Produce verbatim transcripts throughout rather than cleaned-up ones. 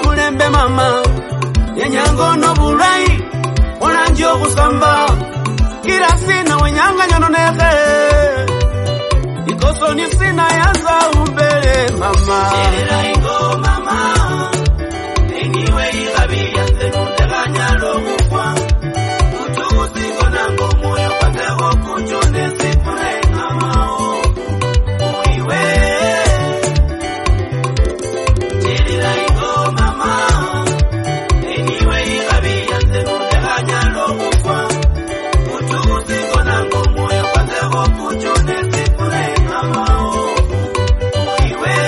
mulembe mama Nyango no burai Onanjio kusamba Kira sina wenyanga nyono neke Ikoso ni sina yanza umbele mama Chirira ingo mama Engiwe igabi yanze nundeganya logukwa Utu usigo nango moyo patego kuchone sipure amao Uiwe Chirira ingo mama Engiwe igabi yanze nundeganya logukwa Utu usigo nango moyo patego kuchone sipure amao Uiwe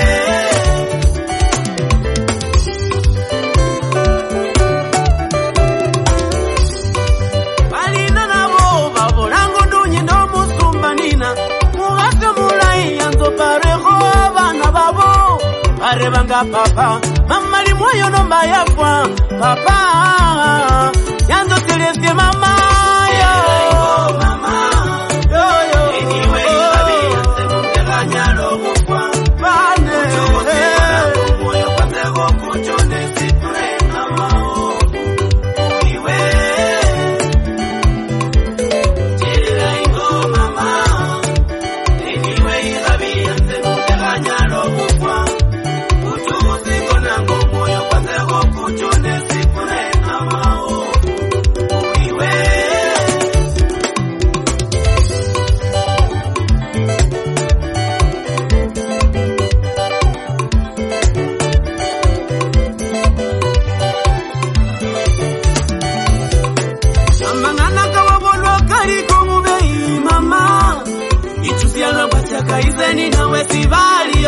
Arrebanga papa, mama li moyo nomba ya kwa papa, yando telesque mama yo, mama yo yo, anyway baby yante munganya logo kwa bane, moyo patego kuchone sipure mama o, iwe, chirira ingo mama, anyway baby yante munganya logo kwa Kaizeni na wesivali